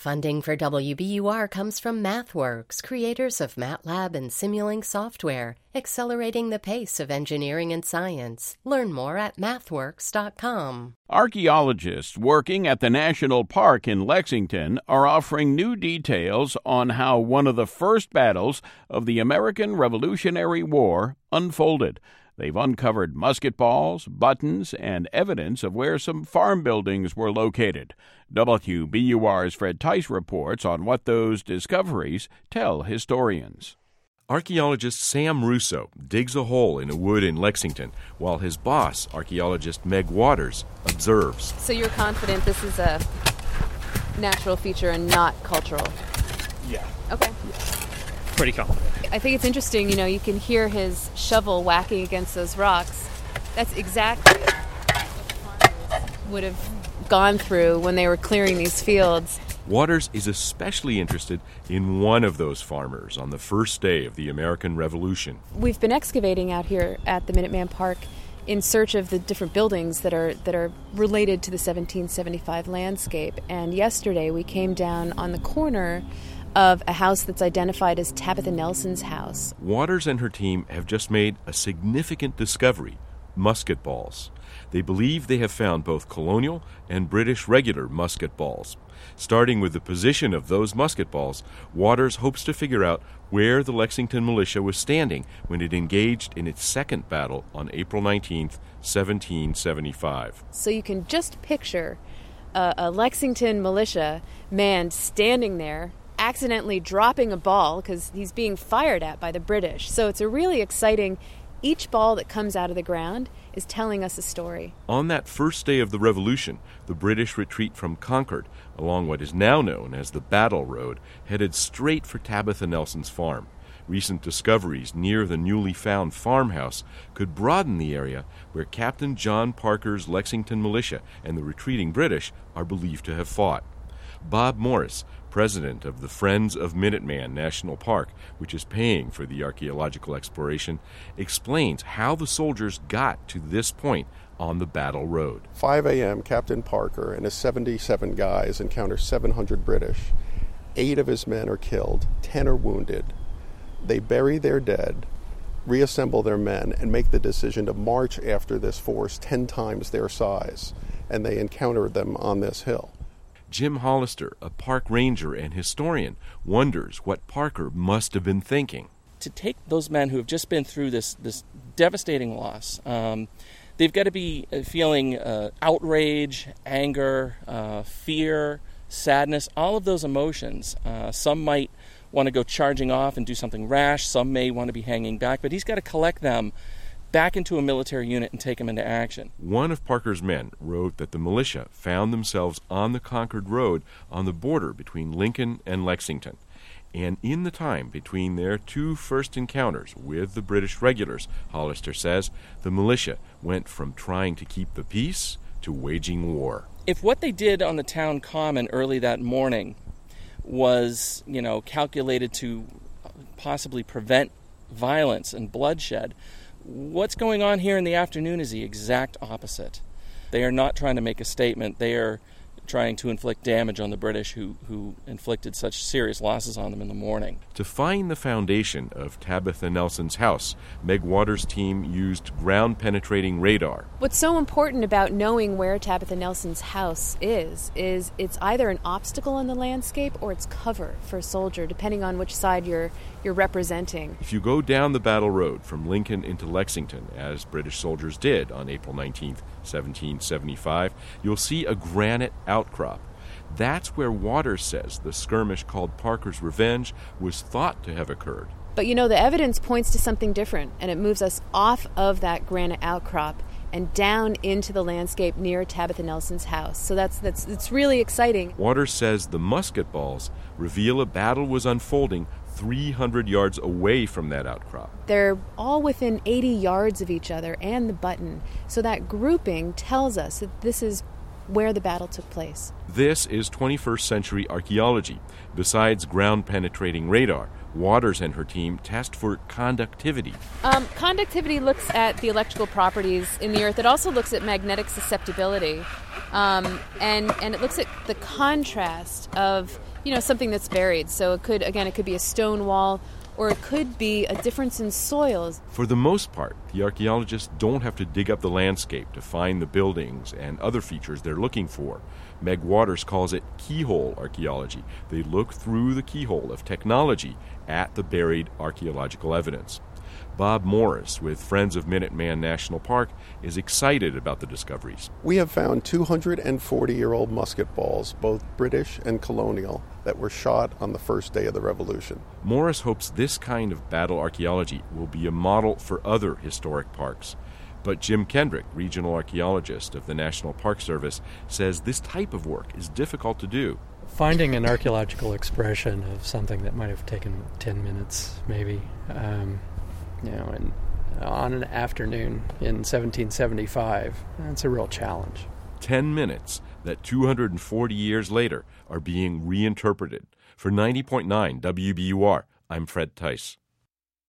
Funding for WBUR comes from MathWorks, creators of MATLAB and Simulink software, accelerating the pace of engineering and science. Learn more at mathworks.com. Archaeologists working at the National Park in Lexington are offering new details on how one of the first battles of the American Revolutionary War unfolded. They've uncovered musket balls, buttons, and evidence of where some farm buildings were located. WBUR's Fred Tice reports on what those discoveries tell historians. Archaeologist Sam Russo digs a hole in a wood in Lexington, while his boss, archaeologist Meg Waters, observes. So you're confident this is a natural feature and not cultural? Yeah. Okay. Pretty confident. I think it's interesting, you can hear his shovel whacking against those rocks. That's exactly what the farmers would have gone through when they were clearing these fields. Waters is especially interested in one of those farmers on the first day of the American Revolution. We've been excavating out here at the Minuteman Park in search of the different buildings that are related to the 1775 landscape. And yesterday we came down on the corner of a house that's identified as Tabitha Nelson's house. Waters and her team have just made a significant discovery: musket balls. They believe they have found both colonial and British regular musket balls. Starting with the position of those musket balls, Waters hopes to figure out where the Lexington militia was standing when it engaged in its second battle on April 19th, 1775. So you can just picture a Lexington militia man standing there, accidentally dropping a ball because he's being fired at by the British. So it's a really exciting, each ball that comes out of the ground is telling us a story. On that first day of the Revolution, the British retreat from Concord along what is now known as the Battle Road, headed straight for Tabitha Nelson's farm. Recent discoveries near the newly found farmhouse could broaden the area where Captain John Parker's Lexington militia and the retreating British are believed to have fought. Bob Morris, president of the Friends of Minuteman National Park, which is paying for the archaeological exploration, explains how the soldiers got to this point on the Battle Road. 5 a.m., Captain Parker and his 77 guys encounter 700 British. 8 of his men are killed, 10 are wounded. They bury their dead, reassemble their men, and make the decision to march after this force 10 times their size, and they encounter them on this hill. Jim Hollister, a park ranger and historian, wonders what Parker must have been thinking. To take those men who have just been through this devastating loss, they've got to be feeling outrage, anger, fear, sadness, all of those emotions. Some might want to go charging off and do something rash. Some may want to be hanging back, but he's got to collect them back into a military unit and take them into action. One of Parker's men wrote that the militia found themselves on the Concord Road on the border between Lincoln and Lexington. And in the time between their two first encounters with the British regulars, Hollister says, the militia went from trying to keep the peace to waging war. If what they did on the town common early that morning was, calculated to possibly prevent violence and bloodshed, what's going on here in the afternoon is the exact opposite. They are not trying to make a statement. They are trying to inflict damage on the British who inflicted such serious losses on them in the morning. To find the foundation of Tabitha Nelson's house, Meg Waters' team used ground-penetrating radar. What's so important about knowing where Tabitha Nelson's house is it's either an obstacle in the landscape or it's cover for a soldier, depending on which side you're representing. If you go down the Battle Road from Lincoln into Lexington, as British soldiers did on April 19th, 1775, you'll see a granite outcrop. That's where Waters says the skirmish called Parker's Revenge was thought to have occurred. But the evidence points to something different, and it moves us off of that granite outcrop and down into the landscape near Tabitha Nelson's house. So that's really exciting. Waters says the musket balls reveal a battle was unfolding 300 yards away from that outcrop. They're all within 80 yards of each other and the button. So that grouping tells us that this is where the battle took place. This is 21st century archaeology. Besides ground-penetrating radar, Waters and her team test for conductivity. Conductivity looks at the electrical properties in the earth. It also looks at magnetic susceptibility. And it looks at the contrast of something that's buried. So it could be a stone wall, or it could be a difference in soils. For the most part, the archaeologists don't have to dig up the landscape to find the buildings and other features they're looking for. Meg Waters calls it keyhole archaeology. They look through the keyhole of technology at the buried archaeological evidence. Bob Morris, with Friends of Minuteman National Park, is excited about the discoveries. We have found 240-year-old musket balls, both British and colonial, that were shot on the first day of the Revolution. Morris hopes this kind of battle archaeology will be a model for other historic parks. But Jim Kendrick, regional archaeologist of the National Park Service, says this type of work is difficult to do. Finding an archaeological expression of something that might have taken 10 minutes, maybe, on an afternoon in 1775, that's a real challenge. 10 minutes that 240 years later are being reinterpreted. For 90.9 WBUR, I'm Fred Tice.